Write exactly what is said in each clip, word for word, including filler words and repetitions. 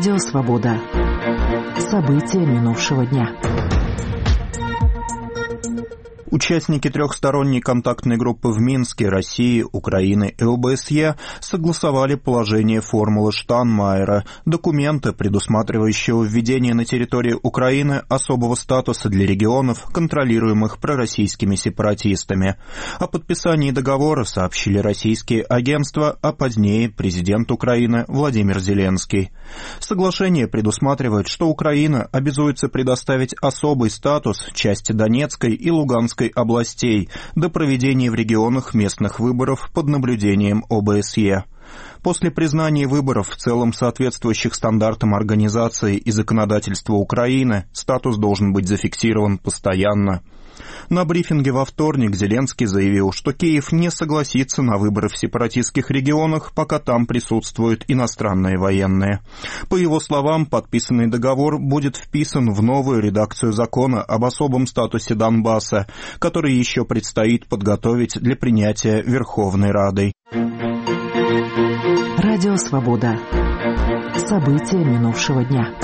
Радио «Свобода». События минувшего дня. Участники трехсторонней контактной группы в Минске, России, Украины и ОБСЕ согласовали положение формулы Штайнмайера, документа, предусматривающего введение на территории Украины особого статуса для регионов, контролируемых пророссийскими сепаратистами. О подписании договора сообщили российские агентства, а позднее президент Украины Владимир Зеленский. Соглашение предусматривает, что Украина обязуется предоставить особый статус части Донецкой и Луганской областей до проведения в регионах местных выборов под наблюдением ОБСЕ. После признания выборов в целом соответствующих стандартам организации и законодательства Украины, статус должен быть зафиксирован постоянно. На брифинге во вторник Зеленский заявил, что Киев не согласится на выборы в сепаратистских регионах, пока там присутствуют иностранные военные. По его словам, подписанный договор будет вписан в новую редакцию закона об особом статусе Донбасса, который еще предстоит подготовить для принятия Верховной Радой. Радио «Свобода». События минувшего дня.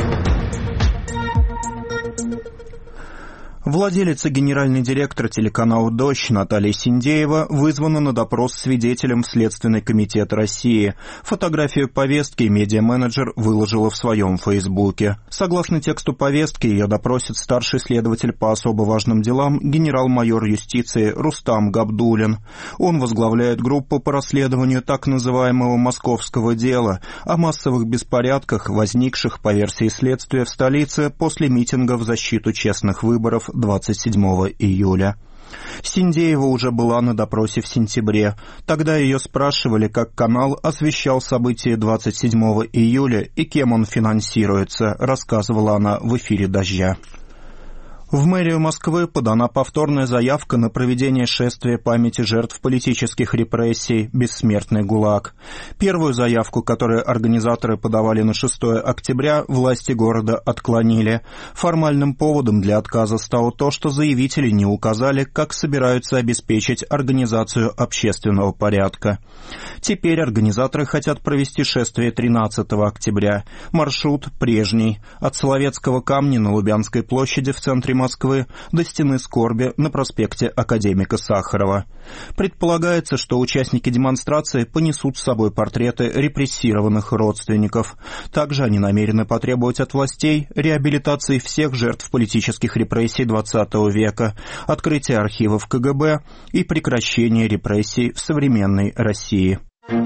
Владелец и генеральный директор телеканала «Дождь» Наталья Синдеева вызвана на допрос свидетелем в Следственный комитет России. Фотографию повестки медиа-менеджер выложила в своем фейсбуке. Согласно тексту повестки, ее допросит старший следователь по особо важным делам генерал-майор юстиции Рустам Габдуллин. Он возглавляет группу по расследованию так называемого «московского дела» о массовых беспорядках, возникших по версии следствия в столице после митинга в защиту честных выборов двадцать седьмого июля. Синдеева уже была на допросе в сентябре. Тогда ее спрашивали, как канал освещал события двадцать седьмого июля и кем он финансируется, рассказывала она в эфире «Дождя». В мэрию Москвы подана повторная заявка на проведение шествия памяти жертв политических репрессий «Бессмертный ГУЛАГ». Первую заявку, которую организаторы подавали на шестого октября, власти города отклонили. Формальным поводом для отказа стало то, что заявители не указали, как собираются обеспечить организацию общественного порядка. Теперь организаторы хотят провести шествие тринадцатого октября. Маршрут прежний. От Соловецкого камня на Лубянской площади в центре Москвы до Стены скорби на проспекте Академика Сахарова. Предполагается, что участники демонстрации понесут с собой портреты репрессированных родственников. Также они намерены потребовать от властей реабилитации всех жертв политических репрессий двадцатого века, открытия архивов КГБ и прекращения репрессий в современной России.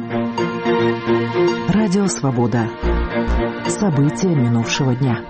Радио «Свобода». События минувшего дня.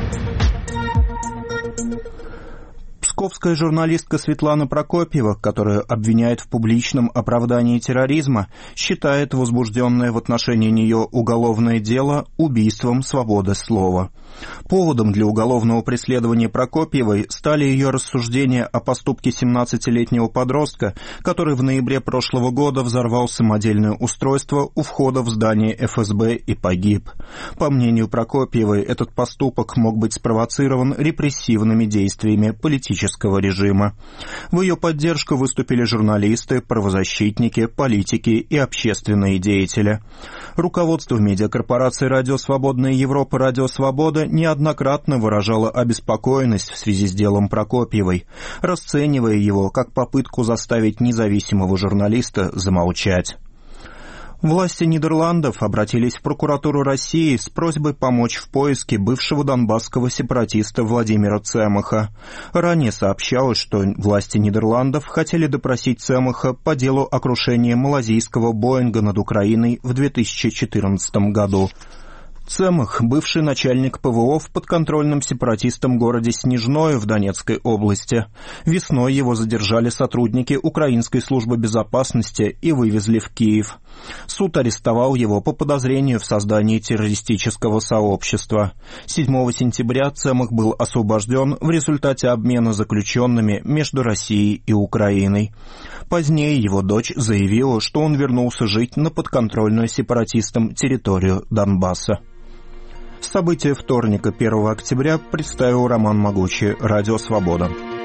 Псковская журналистка Светлана Прокопьева, которую обвиняют в публичном оправдании терроризма, считает возбужденное в отношении нее уголовное дело убийством свободы слова. Поводом для уголовного преследования Прокопьевой стали ее рассуждения о поступке семнадцатилетнего подростка, который в ноябре прошлого года взорвал самодельное устройство у входа в здание эф эс бэ и погиб. По мнению Прокопьевой, этот поступок мог быть спровоцирован репрессивными действиями политического режима. В ее поддержку выступили журналисты, правозащитники, политики и общественные деятели. Руководство медиакорпорации «Радио Свободная Европа» «Радио Свобода» неоднократно выражало обеспокоенность в связи с делом Прокопьевой, расценивая его как попытку заставить независимого журналиста замолчать. Власти Нидерландов обратились в прокуратуру России с просьбой помочь в поиске бывшего донбасского сепаратиста Владимира Цемаха. Ранее сообщалось, что власти Нидерландов хотели допросить Цемаха по делу о крушении малазийского Боинга над Украиной в две тысячи четырнадцатом году. Цемах, бывший начальник пэ вэ о в подконтрольном сепаратистам городе Снежное в Донецкой области. Весной его задержали сотрудники Украинской службы безопасности и вывезли в Киев. Суд арестовал его по подозрению в создании террористического сообщества. седьмого сентября Цемах был освобожден в результате обмена заключенными между Россией и Украиной. Позднее его дочь заявила, что он вернулся жить на подконтрольную сепаратистам территорию Донбасса. События вторника, первого октября, представил Роман Могучий, Радио Свобода.